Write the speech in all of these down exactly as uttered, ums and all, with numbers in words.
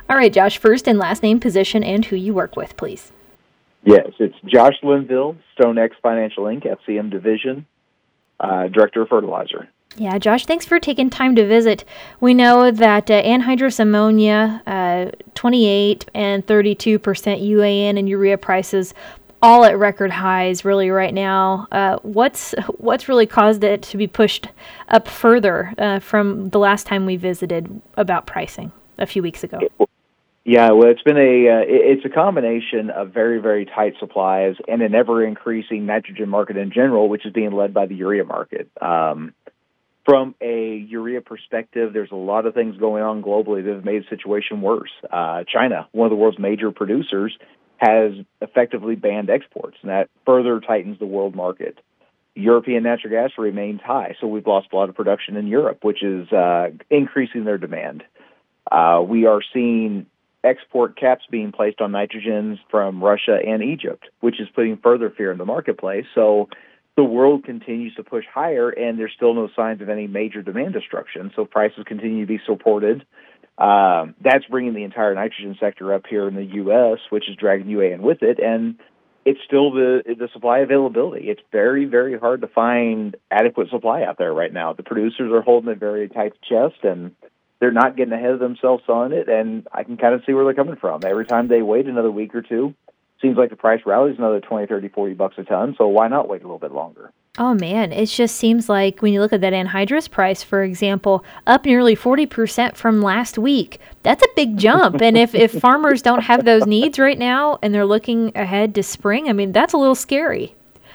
All right, Josh, first and last name, position, and who you work with, please. Yes, it's Josh Linville, StoneX Financial Incorporated, F C M Division, uh, Director of Fertilizer. Yeah, Josh, thanks for taking time to visit. We know that uh, anhydrous ammonia, uh, twenty-eight and thirty-two percent U A N and urea prices all at record highs really right now. Uh, what's what's really caused it to be pushed up further uh, from the last time we visited about pricing a few weeks ago? Yeah, well, it's been a uh, it's a combination of very, very tight supplies and an ever-increasing nitrogen market in general, which is being led by the urea market. Um, from a urea perspective, there's a lot of things going on globally that have made the situation worse. Uh, China, one of the world's major producers, has effectively banned exports, and that further tightens the world market. European natural gas remains high, so we've lost a lot of production in Europe, which is uh, increasing their demand. Uh, we are seeing export caps being placed on nitrogens from Russia and Egypt, which is putting further fear in the marketplace. So the world continues to push higher, and there's still no signs of any major demand destruction. So prices continue to be supported. Um, that's bringing the entire nitrogen sector up here in the U S, which is dragging U A N with it. And it's still the the supply availability. It's very, very hard to find adequate supply out there right now. The producers are holding it very tight to chest, and they're not getting ahead of themselves on it, and I can kind of see where they're coming from. Every time they wait another week or two, seems like the price rallies another twenty, thirty, forty bucks a ton, so why not wait a little bit longer? Oh, man, it just seems like when you look at that anhydrous price, for example, up nearly forty percent from last week. That's a big jump, and if, if farmers don't have those needs right now and they're looking ahead to spring, I mean, that's a little scary.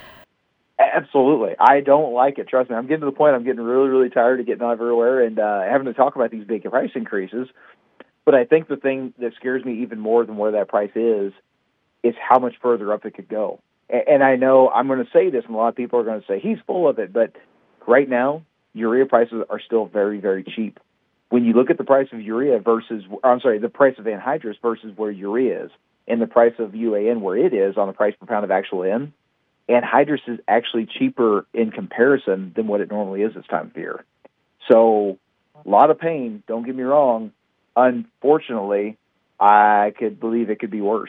Absolutely. I don't like it. Trust me. I'm getting to the point I'm getting really, really tired of getting everywhere and uh, having to talk about these big price increases. But I think the thing that scares me even more than where that price is, is how much further up it could go. And I know I'm going to say this, and a lot of people are going to say, he's full of it. But right now, urea prices are still very, very cheap. When you look at the price of urea versus, I'm sorry, the price of anhydrous versus where urea is, and the price of U A N where it is on the price per pound of actual N, anhydrous is actually cheaper in comparison than what it normally is this time of year. So a lot of pain, don't get me wrong. Unfortunately, I could believe it could be worse.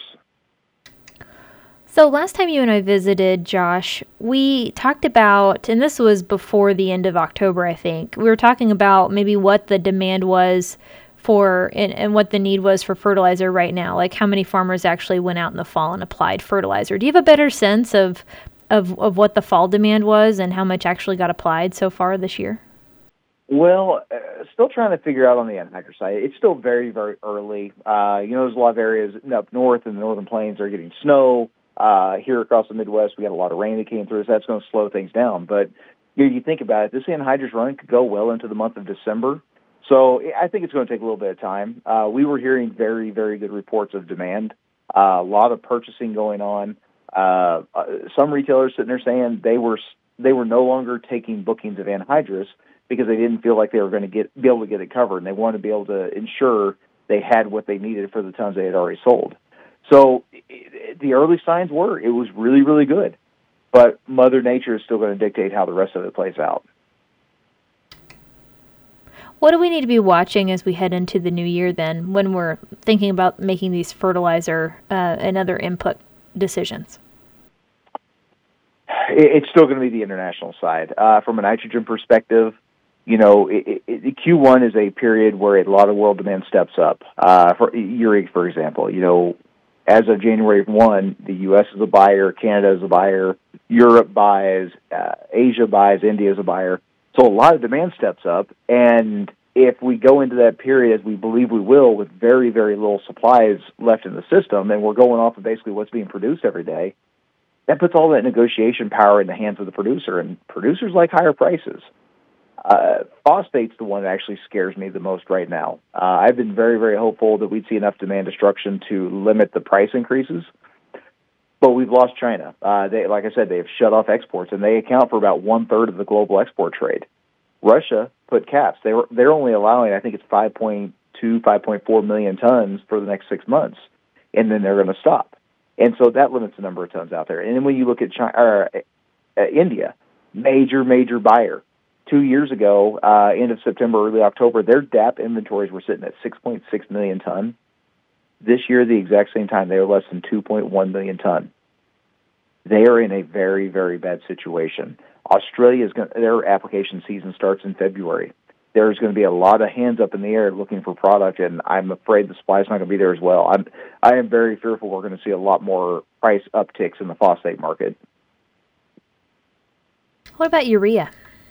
So last time you and I visited, Josh, we talked about, and this was before the end of October, I think, we were talking about maybe what the demand was for and, and what the need was for fertilizer right now, like how many farmers actually went out in the fall and applied fertilizer. Do you have a better sense of of, of what the fall demand was and how much actually got applied so far this year? Well, uh, still trying to figure out on the anhydrous side. It's still very, very early. Uh, you know, there's a lot of areas up north in the northern plains are getting snow. Uh, here across the Midwest, we got a lot of rain that came through, so that's going to slow things down. But you, you think about it, this anhydrous run could go well into the month of December. So I think it's going to take a little bit of time. Uh, we were hearing very, very good reports of demand, uh, a lot of purchasing going on. Uh, uh, some retailers sitting there saying they were they were no longer taking bookings of anhydrous because they didn't feel like they were going to get be able to get it covered, and they wanted to be able to ensure they had what they needed for the tons they had already sold. So it, the early signs were it was really, really good, but Mother Nature is still going to dictate how the rest of it plays out. What do we need to be watching as we head into the new year then, when we're thinking about making these fertilizer uh, and other input decisions? It's still going to be the international side. Uh, from a nitrogen perspective, you know, it, it, Q one is a period where a lot of world demand steps up. Uh, for urea, for example, you know, as of January first, the U S is a buyer, Canada is a buyer, Europe buys, uh, Asia buys, India is a buyer. So a lot of demand steps up, and if we go into that period, as we believe we will, with very, very little supplies left in the system, and we're going off of basically what's being produced every day, that puts all that negotiation power in the hands of the producer, and producers like higher prices. Uh, phosphate's the one that actually scares me the most right now. Uh, I've been very, very hopeful that we'd see enough demand destruction to limit the price increases, but we've lost China. Uh, they, like I said, they have shut off exports, and they account for about one-third of the global export trade. Russia put caps. They were, they're only allowing, I think it's five point two, five point four million tons for the next six months, and then they're going to stop. And so that limits the number of tons out there. And then when you look at China, or, uh, India, major, major buyer. Two years ago, uh, end of September, early October, their D A P inventories were sitting at six point six million tons. This year, the exact same time, they were less than two point one million ton. They are in a very, very bad situation. Australia is going their application season starts in February. There's going to be a lot of hands up in the air looking for product, and I'm afraid the supply is not going to be there as well. I'm I am very fearful we're going to see a lot more price upticks in the phosphate market. What about urea?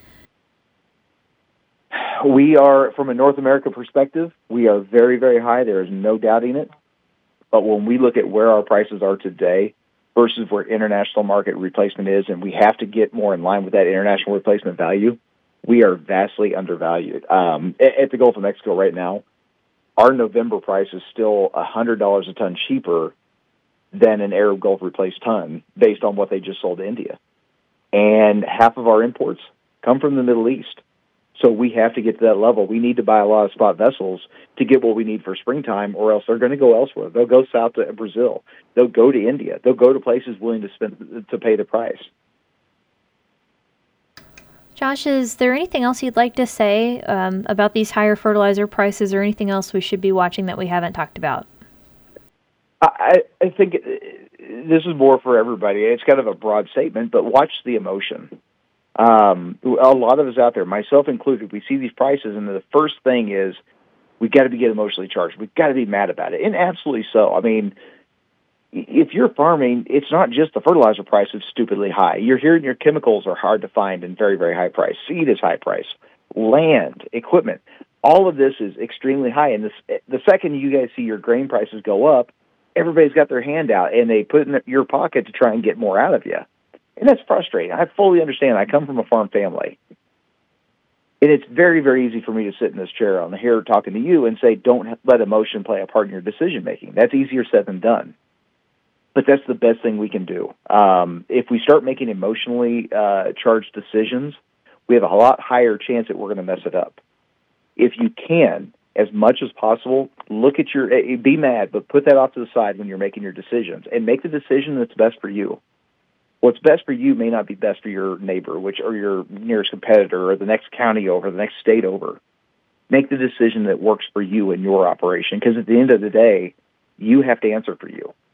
We are, from a North America perspective, we are very, very high. There is no doubting it. But when we look at where our prices are today versus where international market replacement is, and we have to get more in line with that international replacement value, we are vastly undervalued. Um, at the Gulf of Mexico right now, our November price is still one hundred dollars a ton cheaper than an Arab Gulf replaced ton based on what they just sold to India. And half of our imports come from the Middle East. So we have to get to that level. We need to buy a lot of spot vessels to get what we need for springtime, or else they're going to go elsewhere. They'll go south to Brazil. They'll go to India. They'll go to places willing to spend to pay the price. Josh, is there anything else you'd like to say um, about these higher fertilizer prices, or anything else we should be watching that we haven't talked about? I, I think this is more for everybody. It's kind of a broad statement, but watch the emotion. Um, a lot of us out there, myself included, we see these prices, and the first thing is we got to be get emotionally charged. We've got to be mad about it, and absolutely so. I mean, if you're farming, it's not just the fertilizer price that's stupidly high. You're hearing your chemicals are hard to find and very, very high price. Seed is high price. Land, equipment, all of this is extremely high. And this, the second you guys see your grain prices go up, everybody's got their hand out, and they put it in your pocket to try and get more out of you. And that's frustrating. I fully understand. I come from a farm family. And it's very, very easy for me to sit in this chair on the here talking to you and say, don't let emotion play a part in your decision-making. That's easier said than done. But that's the best thing we can do. Um, if we start making emotionally uh, charged decisions, we have a lot higher chance that we're going to mess it up. If you can, as much as possible, look at your, be mad, but put that off to the side when you're making your decisions and make the decision that's best for you. What's best for you may not be best for your neighbor, which or your nearest competitor, or the next county over, the next state over. Make the decision that works for you and your operation, because at the end of the day, you have to answer for you.